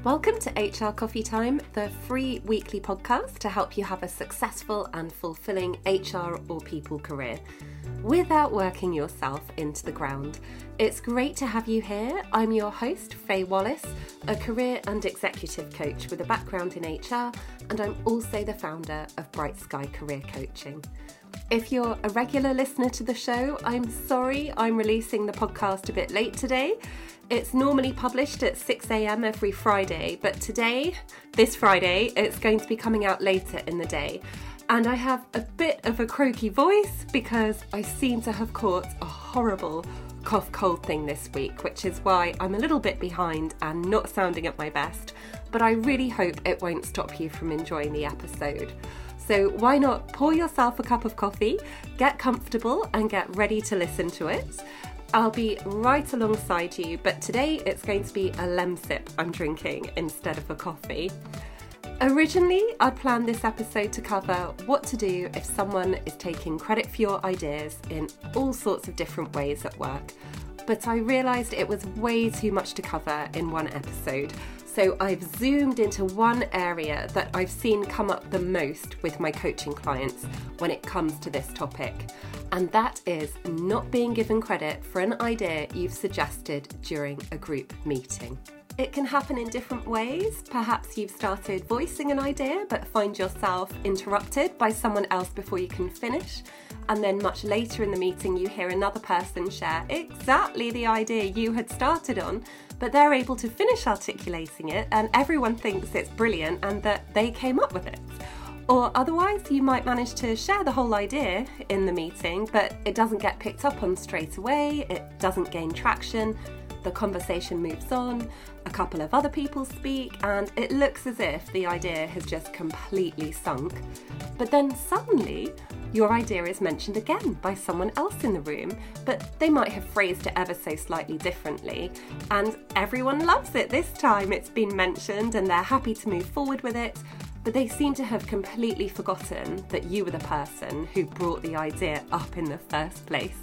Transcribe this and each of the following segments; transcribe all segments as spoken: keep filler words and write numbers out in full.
Welcome to H R Coffee Time, the free weekly podcast to help you have a successful and fulfilling H R or people career without working yourself into the ground. It's great to have you here. I'm your host, Faye Wallace, a career and executive coach with a background in H R, and I'm also the founder of Bright Sky Career Coaching. If you're a regular listener to the show, I'm sorry I'm releasing the podcast a bit late today. It's normally published at six a.m. every Friday, but today, this Friday, it's going to be coming out later in the day. And I have a bit of a croaky voice because I seem to have caught a horrible cough cold thing this week, which is why I'm a little bit behind and not sounding at my best. But I really hope it won't stop you from enjoying the episode. So why not pour yourself a cup of coffee, get comfortable and get ready to listen to it. I'll be right alongside you, but today it's going to be a Lemsip I'm drinking instead of a coffee. Originally, I'd planned this episode to cover what to do if someone is taking credit for your ideas in all sorts of different ways at work, but I realised it was way too much to cover in one episode. So I've zoomed into one area that I've seen come up the most with my coaching clients when it comes to this topic. And that is not being given credit for an idea you've suggested during a group meeting. It can happen in different ways. Perhaps you've started voicing an idea but find yourself interrupted by someone else before you can finish. And then much later in the meeting you hear another person share exactly the idea you had started on, but they're able to finish articulating it and everyone thinks it's brilliant and that they came up with it. Or otherwise, you might manage to share the whole idea in the meeting, but it doesn't get picked up on straight away, it doesn't gain traction, the conversation moves on, a couple of other people speak, and it looks as if the idea has just completely sunk. But then suddenly, your idea is mentioned again by someone else in the room, but they might have phrased it ever so slightly differently, and everyone loves it this time. It's been mentioned and they're happy to move forward with it, but they seem to have completely forgotten that you were the person who brought the idea up in the first place.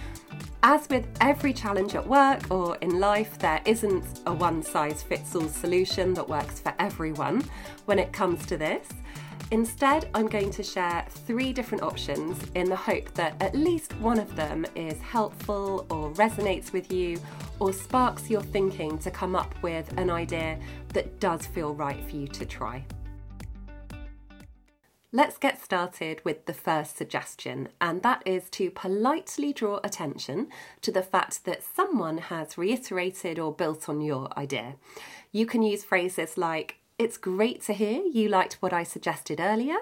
As with every challenge at work or in life, there isn't a one-size-fits-all solution that works for everyone when it comes to this. Instead, I'm going to share three different options in the hope that at least one of them is helpful or resonates with you or sparks your thinking to come up with an idea that does feel right for you to try. Let's get started with the first suggestion, and that is to politely draw attention to the fact that someone has reiterated or built on your idea. You can use phrases like, "It's great to hear you liked what I suggested earlier,"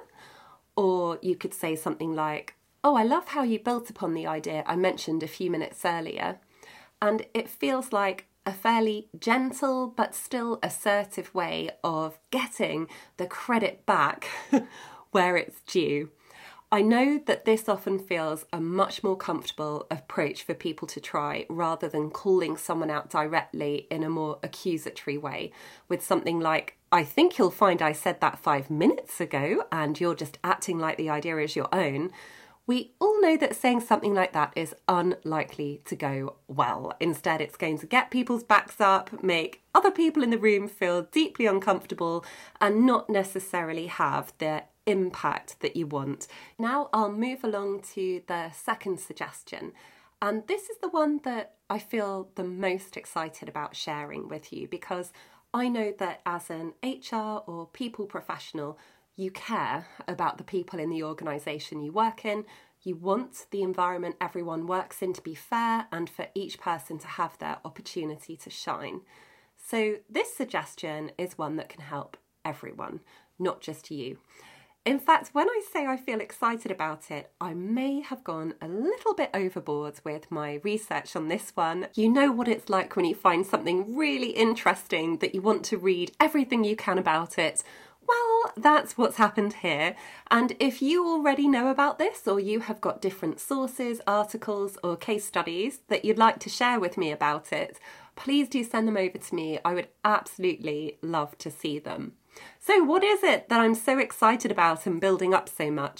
or you could say something like, "Oh, I love how you built upon the idea I mentioned a few minutes earlier." And it feels like a fairly gentle but still assertive way of getting the credit back where it's due. I know that this often feels a much more comfortable approach for people to try rather than calling someone out directly in a more accusatory way with something like, "I think you'll find I said that five minutes ago and you're just acting like the idea is your own." We all know that saying something like that is unlikely to go well. Instead, it's going to get people's backs up, make other people in the room feel deeply uncomfortable, and not necessarily have the impact that you want. Now I'll move along to the second suggestion. And this is the one that I feel the most excited about sharing with you because I know that as an H R or people professional, you care about the people in the organisation you work in. You want the environment everyone works in to be fair and for each person to have their opportunity to shine. So this suggestion is one that can help everyone, not just you. In fact, when I say I feel excited about it, I may have gone a little bit overboard with my research on this one. You know what it's like when you find something really interesting that you want to read everything you can about it. Well, that's what's happened here. And if you already know about this or you have got different sources, articles or case studies that you'd like to share with me about it, please do send them over to me. I would absolutely love to see them. So what is it that I'm so excited about and building up so much?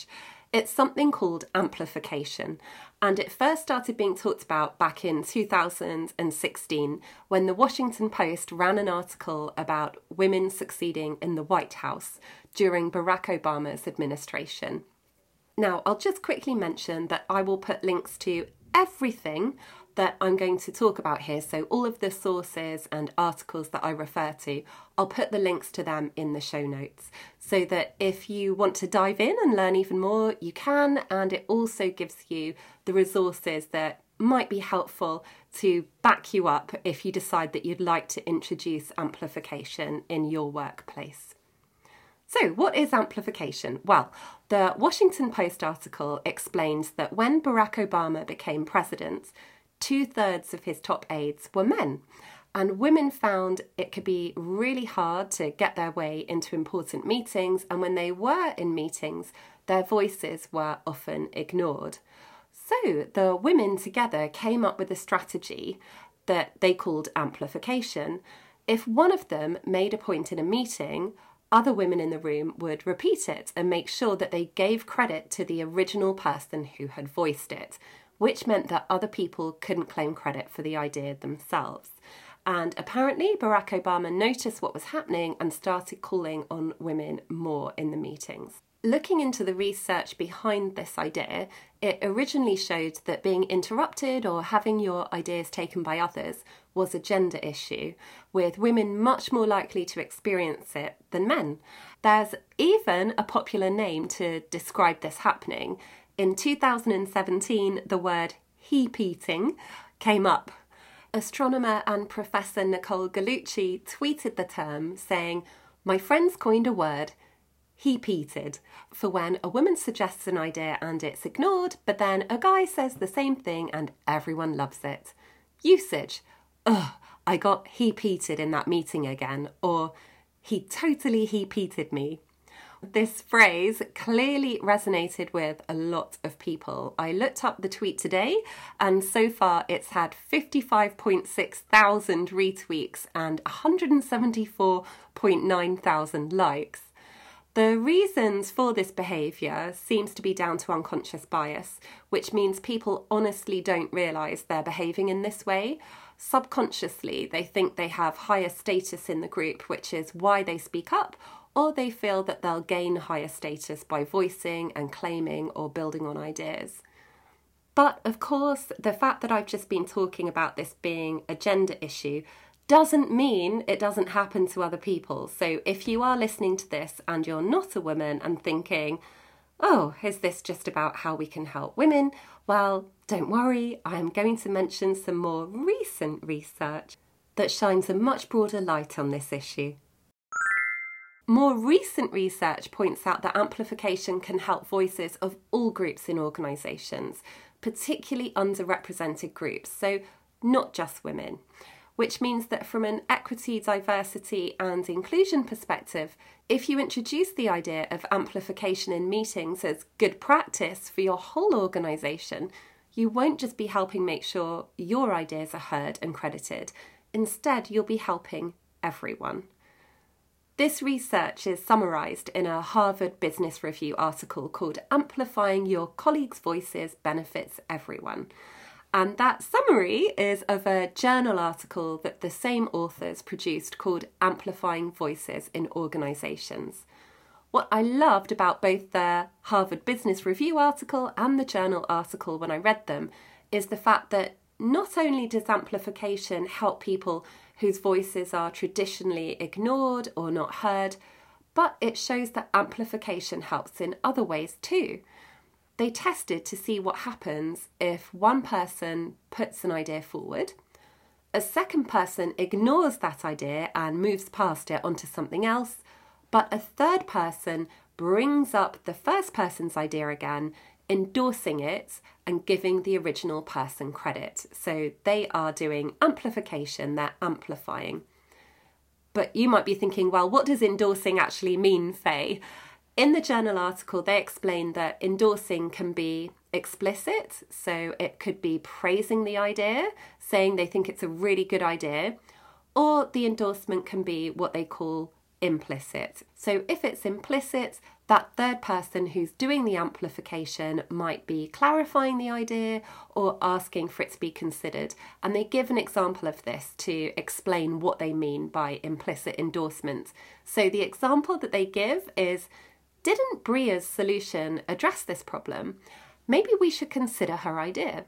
It's something called amplification, and it first started being talked about back in two thousand sixteen when the Washington Post ran an article about women succeeding in the White House during Barack Obama's administration. Now, I'll just quickly mention that I will put links to everything that I'm going to talk about here, so all of the sources and articles that I refer to, I'll put the links to them in the show notes, so that if you want to dive in and learn even more, you can, and it also gives you the resources that might be helpful to back you up if you decide that you'd like to introduce amplification in your workplace. So, what is amplification? Well, the Washington Post article explains that when Barack Obama became president, two-thirds of his top aides were men, and women found it could be really hard to get their way into important meetings, and when they were in meetings, their voices were often ignored. So the women together came up with a strategy that they called amplification. If one of them made a point in a meeting, other women in the room would repeat it and make sure that they gave credit to the original person who had voiced it, which meant that other people couldn't claim credit for the idea themselves. And apparently Barack Obama noticed what was happening and started calling on women more in the meetings. Looking into the research behind this idea, it originally showed that being interrupted or having your ideas taken by others was a gender issue, with women much more likely to experience it than men. There's even a popular name to describe this happening. In two thousand seventeen, the word heap-eating came up. Astronomer and Professor Nicole Gallucci tweeted the term, saying, "My friends coined a word, heap-eated, for when a woman suggests an idea and it's ignored, but then a guy says the same thing and everyone loves it. Usage, ugh, I got heap-eated in that meeting again, or he totally heap-eated me." This phrase clearly resonated with a lot of people. I looked up the tweet today, and so far it's had fifty-five point six thousand retweets and one hundred seventy-four point nine thousand likes. The reasons for this behaviour seems to be down to unconscious bias, which means people honestly don't realise they're behaving in this way. Subconsciously, they think they have higher status in the group, which is why they speak up, or they feel that they'll gain higher status by voicing and claiming or building on ideas. But of course, the fact that I've just been talking about this being a gender issue doesn't mean it doesn't happen to other people. So if you are listening to this and you're not a woman and thinking, oh, is this just about how we can help women? Well, don't worry, I'm going to mention some more recent research that shines a much broader light on this issue. More recent research points out that amplification can help voices of all groups in organisations, particularly underrepresented groups, so not just women, which means that from an equity, diversity and inclusion perspective, if you introduce the idea of amplification in meetings as good practice for your whole organisation, you won't just be helping make sure your ideas are heard and credited. Instead, you'll be helping everyone. This research is summarised in a Harvard Business Review article called "Amplifying Your Colleagues' Voices Benefits Everyone." And that summary is of a journal article that the same authors produced called "Amplifying Voices in Organisations." What I loved about both the Harvard Business Review article and the journal article when I read them is the fact that not only does amplification help people whose voices are traditionally ignored or not heard, but it shows that amplification helps in other ways too. They tested to see what happens if one person puts an idea forward, a second person ignores that idea and moves past it onto something else, but a third person brings up the first person's idea again, endorsing it and giving the original person credit. So they are doing amplification, they're amplifying. But you might be thinking, well, what does endorsing actually mean, Faye? In the journal article, they explain that endorsing can be explicit, so it could be praising the idea, saying they think it's a really good idea, or the endorsement can be what they call implicit. So if it's implicit, that third person who's doing the amplification might be clarifying the idea or asking for it to be considered. And they give an example of this to explain what they mean by implicit endorsement. So the example that they give is, didn't Bria's solution address this problem? Maybe we should consider her idea.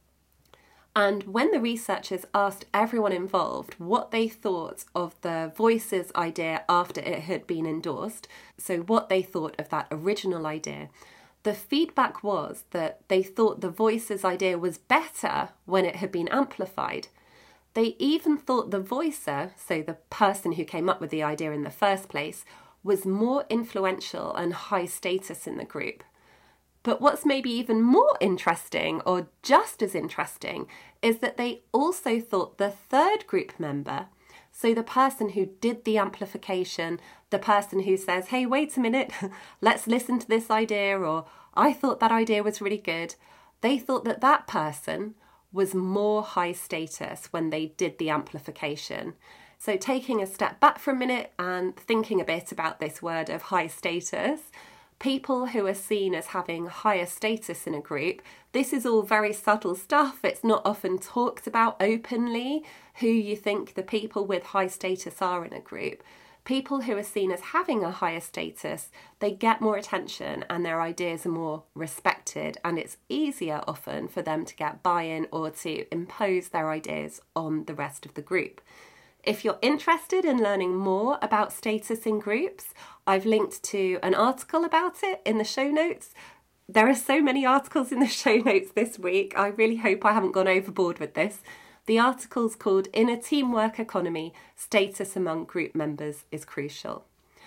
And when the researchers asked everyone involved what they thought of the Voices idea after it had been endorsed, so what they thought of that original idea, the feedback was that they thought the Voices idea was better when it had been amplified. They even thought the voicer, so the person who came up with the idea in the first place, was more influential and high status in the group. But what's maybe even more interesting, or just as interesting, is that they also thought the third group member, so the person who did the amplification, the person who says, hey, wait a minute, let's listen to this idea, or I thought that idea was really good, they thought that that person was more high status when they did the amplification. So taking a step back for a minute and thinking a bit about this word of high status, people who are seen as having higher status in a group, this is all very subtle stuff. It's not often talked about openly, who you think the people with high status are in a group. People who are seen as having a higher status, they get more attention and their ideas are more respected, and it's easier often for them to get buy-in or to impose their ideas on the rest of the group. If you're interested in learning more about status in groups, I've linked to an article about it in the show notes. There are so many articles in the show notes this week. I really hope I haven't gone overboard with this. The article's called In a Teamwork Economy, Status Among Group Members is Crucial.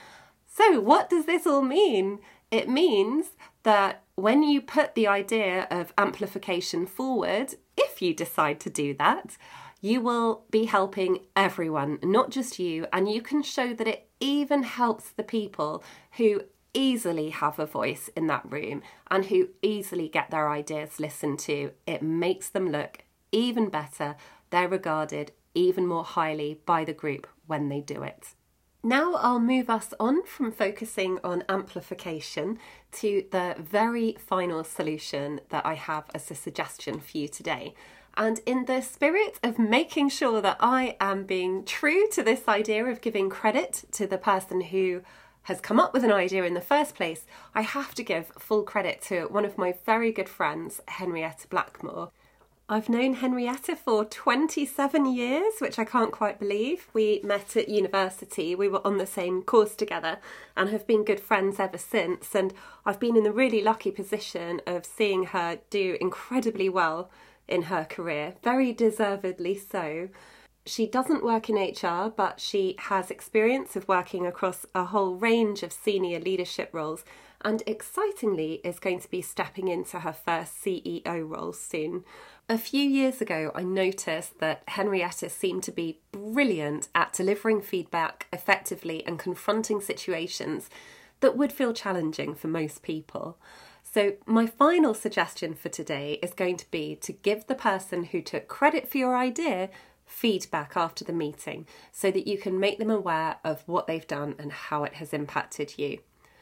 So what does this all mean? It means that when you put the idea of amplification forward, if you decide to do that, you will be helping everyone, not just you, and you can show that it even helps the people who easily have a voice in that room and who easily get their ideas listened to. It makes them look even better. They're regarded even more highly by the group when they do it. Now I'll move us on from focusing on amplification to the very final solution that I have as a suggestion for you today. And in the spirit of making sure that I am being true to this idea of giving credit to the person who has come up with an idea in the first place, I have to give full credit to one of my very good friends, Henrietta Blackmore. I've known Henrietta for twenty-seven years, which I can't quite believe. We met at university, we were on the same course together and have been good friends ever since. And I've been in the really lucky position of seeing her do incredibly well in her career, very deservedly so. She doesn't work in H R, but she has experience of working across a whole range of senior leadership roles, and excitingly is going to be stepping into her first C E O role soon. A few years ago, I noticed that Henrietta seemed to be brilliant at delivering feedback effectively and confronting situations that would feel challenging for most people. So my final suggestion for today is going to be to give the person who took credit for your idea feedback after the meeting so that you can make them aware of what they've done and how it has impacted you.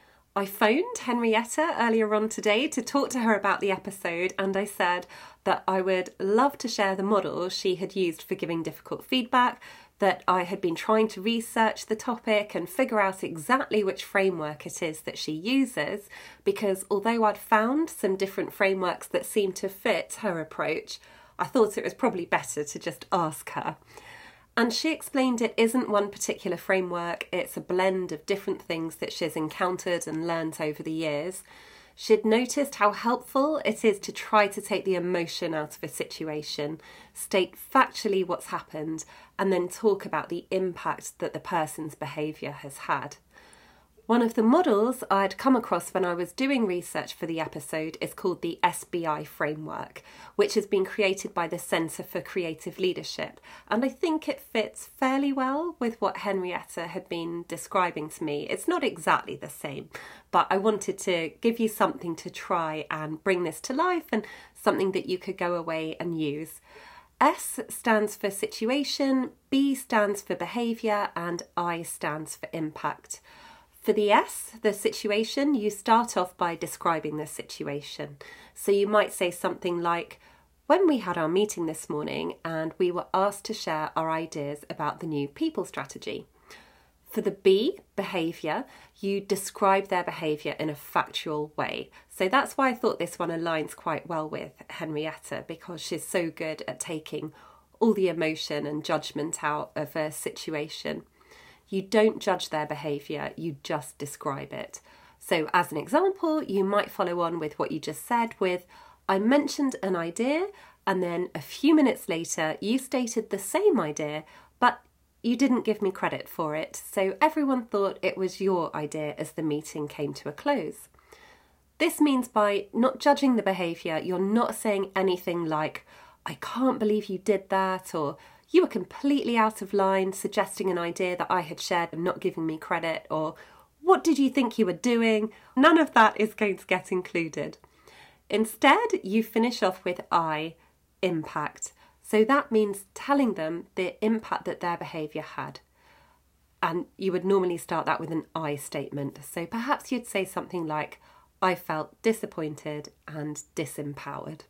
I phoned Henrietta earlier on today to talk to her about the episode, and I said that I would love to share the model she had used for giving difficult feedback, that I had been trying to research the topic and figure out exactly which framework it is that she uses, because although I'd found some different frameworks that seemed to fit her approach, I thought it was probably better to just ask her. And she explained it isn't one particular framework, it's a blend of different things that she's encountered and learnt over the years. She'd noticed how helpful it is to try to take the emotion out of a situation, state factually what's happened, and then talk about the impact that the person's behaviour has had. One of the models I'd come across when I was doing research for the episode is called the S B I framework, which has been created by the Centre for Creative Leadership, and I think it fits fairly well with what Henrietta had been describing to me. It's not exactly the same, but I wanted to give you something to try and bring this to life and something that you could go away and use. S stands for situation, B stands for behaviour, and I stands for impact. For the S, the situation, you start off by describing the situation. So you might say something like, when we had our meeting this morning and we were asked to share our ideas about the new people strategy. For the B, behaviour, you describe their behaviour in a factual way. So that's why I thought this one aligns quite well with Henrietta, because she's so good at taking all the emotion and judgment out of a situation. You don't judge their behaviour, you just describe it. So as an example, you might follow on with what you just said with, I mentioned an idea and then a few minutes later you stated the same idea, but you didn't give me credit for it, so everyone thought it was your idea as the meeting came to a close. This means by not judging the behaviour, you're not saying anything like, I can't believe you did that, or you were completely out of line suggesting an idea that I had shared and not giving me credit, or what did you think you were doing? None of that is going to get included. Instead, you finish off with I, impact. So that means telling them the impact that their behaviour had. And you would normally start that with an I statement. So perhaps you'd say something like, I felt disappointed and disempowered.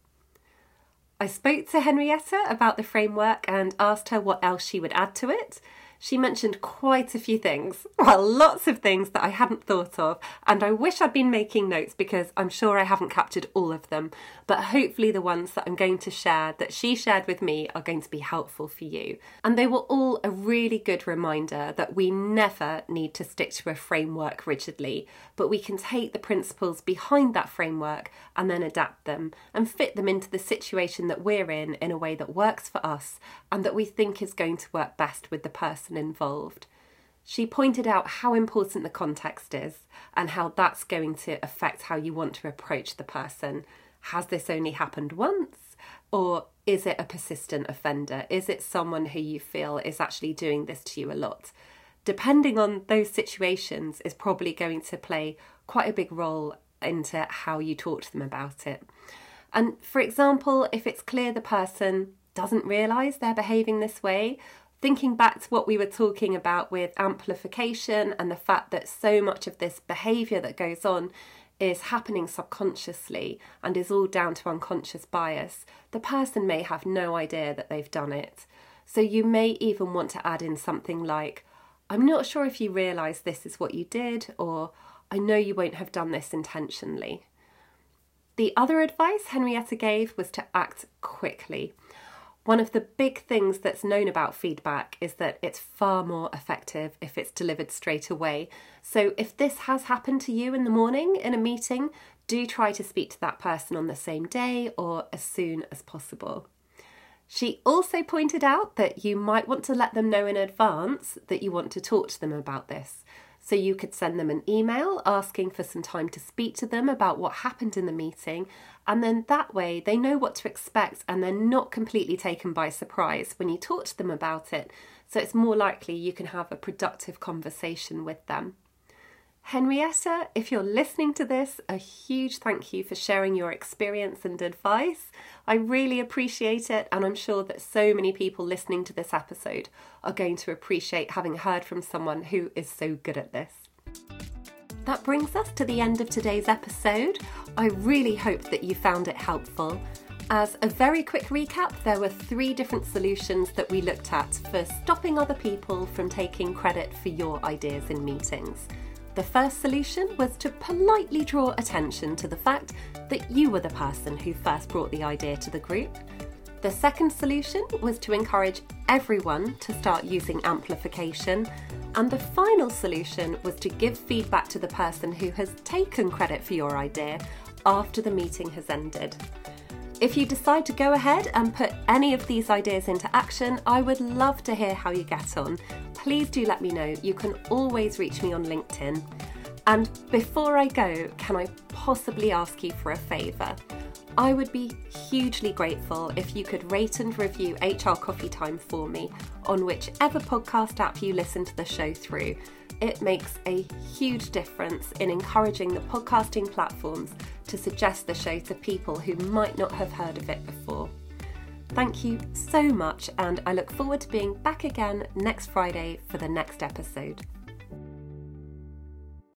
I spoke to Henrietta about the framework and asked her what else she would add to it. She mentioned quite a few things, well, lots of things that I hadn't thought of, and I wish I'd been making notes because I'm sure I haven't captured all of them, but hopefully the ones that I'm going to share, that she shared with me, are going to be helpful for you. And they were all a really good reminder that we never need to stick to a framework rigidly, but we can take the principles behind that framework and then adapt them and fit them into the situation that we're in in a way that works for us and that we think is going to work best with the person involved. She pointed out how important the context is and how that's going to affect how you want to approach the person. Has this only happened once? Or is it a persistent offender? Is it someone who you feel is actually doing this to you a lot? Depending on those situations is probably going to play quite a big role into how you talk to them about it. And for example, if it's clear the person doesn't realise they're behaving this way, thinking back to what we were talking about with amplification and the fact that so much of this behaviour that goes on is happening subconsciously and is all down to unconscious bias, the person may have no idea that they've done it. So you may even want to add in something like, I'm not sure if you realise this is what you did, or I know you won't have done this intentionally. The other advice Henrietta gave was to act quickly. One of the big things that's known about feedback is that it's far more effective if it's delivered straight away. So if this has happened to you in the morning in a meeting, do try to speak to that person on the same day or as soon as possible. She also pointed out that you might want to let them know in advance that you want to talk to them about this. So you could send them an email asking for some time to speak to them about what happened in the meeting, and then that way they know what to expect and they're not completely taken by surprise when you talk to them about it, so it's more likely you can have a productive conversation with them. Henrietta, if you're listening to this, a huge thank you for sharing your experience and advice. I really appreciate it, and I'm sure that so many people listening to this episode are going to appreciate having heard from someone who is so good at this. That brings us to the end of today's episode. I really hope that you found it helpful. As a very quick recap, there were three different solutions that we looked at for stopping other people from taking credit for your ideas in meetings. The first solution was to politely draw attention to the fact that you were the person who first brought the idea to the group. The second solution was to encourage everyone to start using amplification. And the final solution was to give feedback to the person who has taken credit for your idea after the meeting has ended. If you decide to go ahead and put any of these ideas into action, I would love to hear how you get on. Please do let me know. You can always reach me on LinkedIn. And before I go, can I possibly ask you for a favour? I would be hugely grateful if you could rate and review H R Coffee Time for me on whichever podcast app you listen to the show through. It makes a huge difference in encouraging the podcasting platforms to suggest the show to people who might not have heard of it before. Thank you so much, and I look forward to being back again next Friday for the next episode.